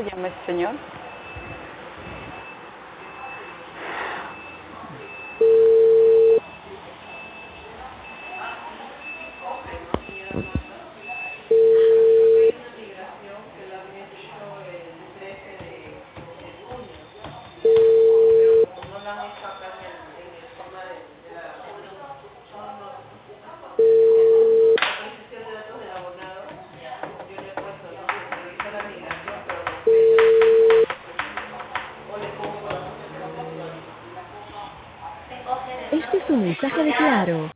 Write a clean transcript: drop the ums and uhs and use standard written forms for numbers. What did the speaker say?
llama ese señor. Este es un mensaje de Claro.